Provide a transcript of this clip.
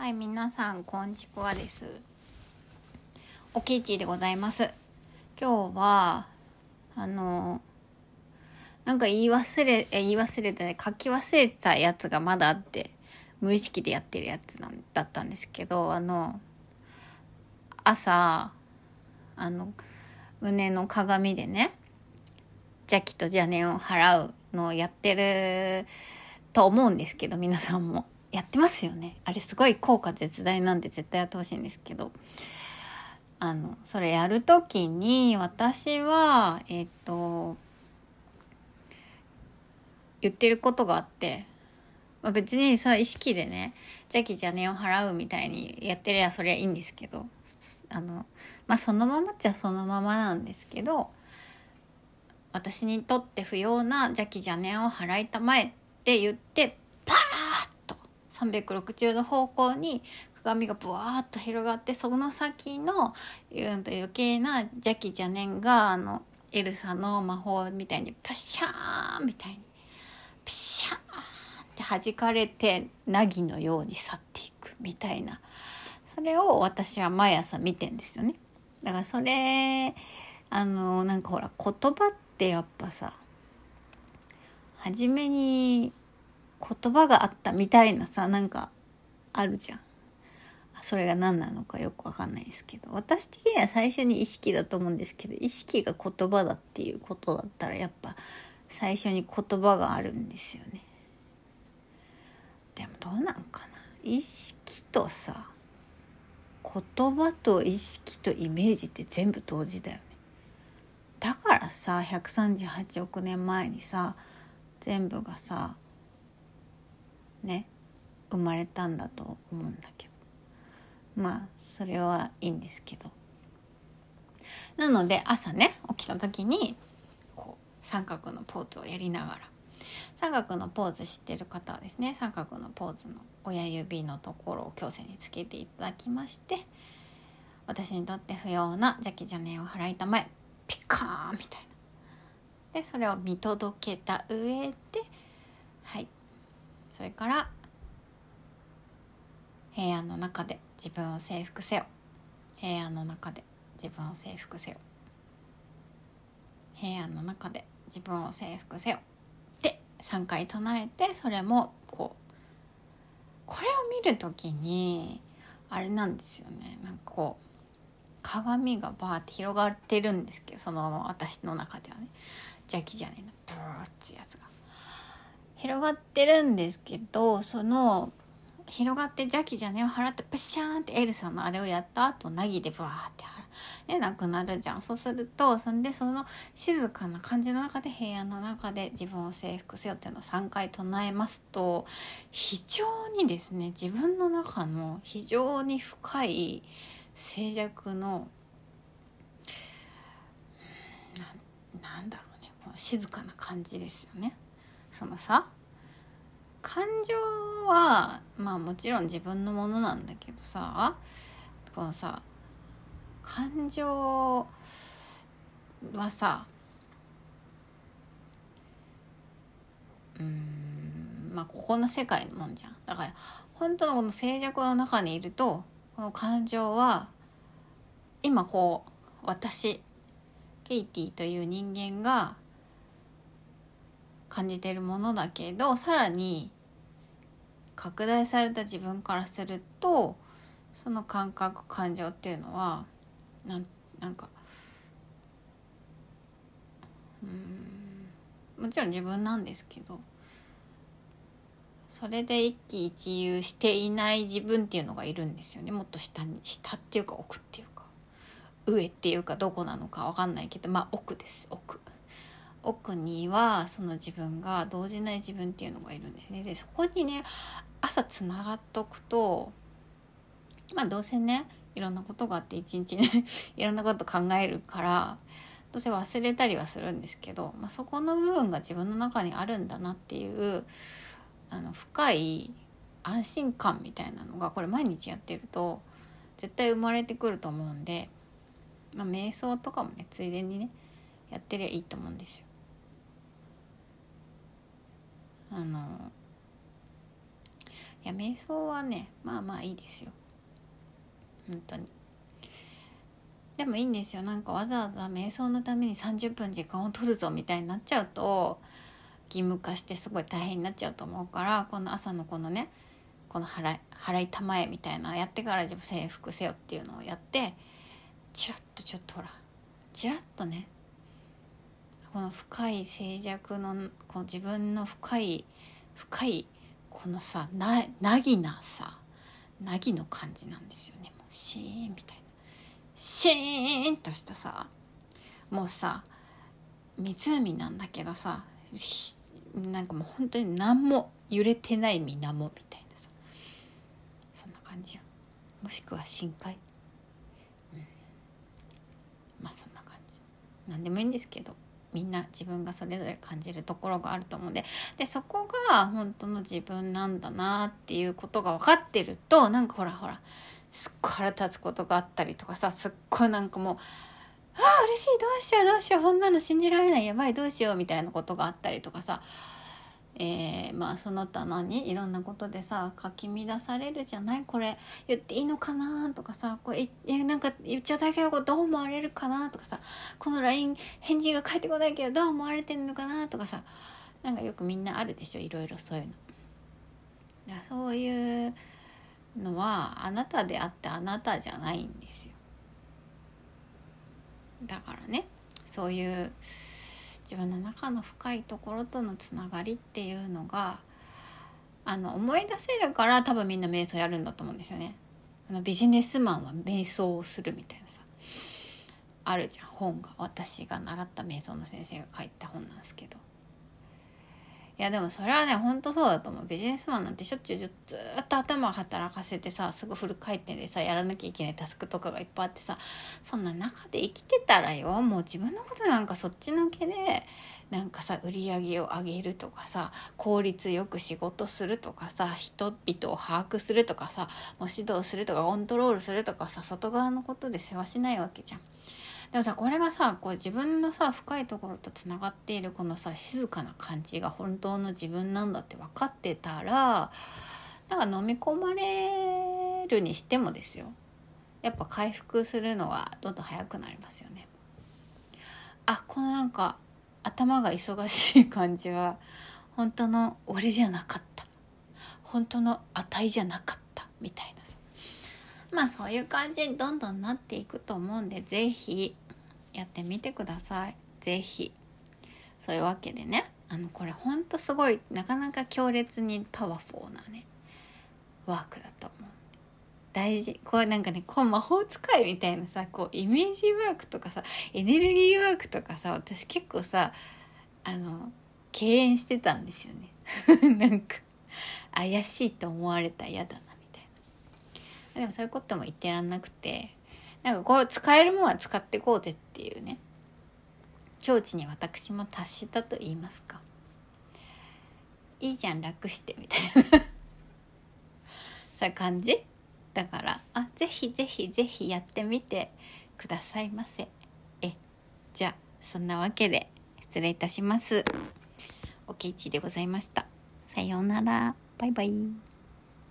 はい、皆さんこんちくわです。おけいちでございます。今日はなんか言い忘れてね、書き忘れてたやつがまだあって、無意識でやってるやつだったんですけど、朝胸の鏡でね、邪気と邪念を払うのをやってると思うんですけど、皆さんもやってますよね。あれすごい効果絶大なんで絶対やってほしいんですけど、それやるときに私は言ってることがあって、別にそれ意識でね邪気邪念を払うみたいにやってりゃそりゃいいんですけど、そのままっちゃそのままなんですけど、私にとって不要な邪気邪念を払いたまえって言ってパーッと360度方向に鏡がブワーッと広がって、その先の余計な邪気邪念がエルサの魔法みたいにパシャーンみたいにピシャーンって弾かれて凪のように去っていくみたいな、それを私は毎朝見てんですよね。だからそれなんかほら、言葉ってやっぱさ、初めに言葉があったみたいなさ、なんかあるじゃん。それが何なのかよくわかんないですけど、私的には最初に意識だと思うんですけど、意識が言葉だっていうことだったらやっぱ最初に言葉があるんですよね。でもどうなんかな、意識とさ、言葉と意識とイメージって全部同時だよね。だからさ、138億年前にさ全部がさね生まれたんだと思うんだけど、それはいいんですけど、なので朝ね起きた時にこう三角のポーズをやりながら、三角のポーズ知ってる方はですね、三角のポーズの親指のところを胸腺につけていただきまして、私にとって不要な邪気邪念を払いたまえピカーンみたいなで、それを見届けた上で、それから平安の中で自分を征服せよ、平安の中で自分を征服せよ、平安の中で自分を征服せよって3回唱えて、それもこれを見るときにあれなんですよね、なんかこう鏡がバーって広がってるんですけど、その私の中ではね邪気邪念のブーってやつが広がってるんですけど、その広がって邪気邪念を払ってパシャーンってエルサのあれをやった後凪でバーってなくなるじゃん。そうするとその静かな感じの中で、平安の中で自分を征服せよっていうのを3回唱えますと、非常にですね自分の中の非常に深い静寂のなんだろうね、この静かな感じですよね。そのさ、感情はもちろん自分のものなんだけどさ、このさ感情はさ、ここの世界のもんじゃん。だから本当のこの静寂の中にいると、この感情は今私ケイティという人間が感じてるものだけど、さらに拡大された自分からすると、その感覚感情っていうのはなんかもちろん自分なんですけど、それで一喜一憂していない自分っていうのがいるんですよね。もっと下っていうか奥っていうか上っていうかどこなのか分かんないけど、奥です。奥にはその自分が動じない自分っていうのがいるんですね。でそこにね朝つながっとくと、どうせねいろんなことがあって一日ねいろんなこと考えるからどうせ忘れたりはするんですけど、そこの部分が自分の中にあるんだなっていう深い安心感みたいなのが、これ毎日やってると絶対生まれてくると思うんで、瞑想とかもねついでにねやってりゃいいと思うんですよ。 いや瞑想はねまあまあいいですよ本当に。でもいいんですよ。なんかわざわざ瞑想のために30分時間を取るぞみたいになっちゃうと義務化してすごい大変になっちゃうと思うから、この朝のこのねこの払いたまえみたいなやってから自分征服せよっていうのをやって、チラッとちょっとほらチラッとねこの深い静寂のこの自分の深いこのさなぎなさなぎの感じなんですよね。もうシーンみたいなシーンとしたさ、もうさ湖なんだけどさ、なんかもう本当に何も揺れてない水面みたいなさ、そんな感じよ。もしくは深海、まあそんな感じ。なんでもいいんですけど、みんな自分がそれぞれ感じるところがあると思うんで、そこが本当の自分なんだなっていうことが分かってると、なんかほらすっごい腹立つことがあったりとかさ、すっごいなんかもう嬉しい、どうしようこんなの信じられない、やばいどうしようみたいなことがあったりとかさ、まあその他いろんなことでさかき乱されるじゃない。これ言っていいのかなとかさ、これなんか言っちゃったけどどう思われるかなとかさ、この LINE 返事が返ってこないけどどう思われてんのかなとかさ、なんかよくみんなあるでしょ、いろいろそういうの。そういうのはあなたであってあなたじゃないんですよ。だからね、そういう自分の中の深いところとのつながりっていうのが思い出せるから多分みんな瞑想やるんだと思うんですよね。ビジネスマンは瞑想をするみたいなさあるじゃん、本が。私が習った瞑想の先生が書いた本なんですけど、いやでもそれはね本当そうだと思う。ビジネスマンなんてしょっちゅうずっと頭を働かせてさ、すぐフル回転でさやらなきゃいけないタスクとかがいっぱいあってさ、そんな中で生きてたらよ、もう自分のことなんかそっちのけでなんかさ売り上げを上げるとかさ、効率よく仕事するとかさ、人々を把握するとかさ、もう指導するとかコントロールするとかさ、外側のことで世話しないわけじゃん。でもさ、これがさこう自分のさ深いところとつながっているこのさ静かな感じが本当の自分なんだって分かってたら、なんか飲み込まれるにしてもですよ、やっぱ回復するのはどんどん早くなりますよね。このなんか頭が忙しい感じは本当の俺じゃなかった、本当の値じゃなかったみたいなさ、まあそういう感じにどんどんなっていくと思うんで、ぜひやってみてください。ぜひ。そういうわけでね、これほんとすごいなかなか強烈にパワフルなねワークだと思う。大事。こうなんかね、こう魔法使いみたいなさ、こうイメージワークとかさ、エネルギーワークとかさ、私結構さ敬遠してたんですよね。なんか怪しいと思われたら嫌だなみたいな。でもそういうことも言ってらんなくて、なんかこう使えるものは使ってこうぜっていうね境地に私も達したと言いますか。いいじゃん楽してみたいなそういう感じだから、ぜひぜひぜひやってみてくださいませ。じゃあそんなわけで失礼いたします。おけいちでございました。さようなら。バイバイ。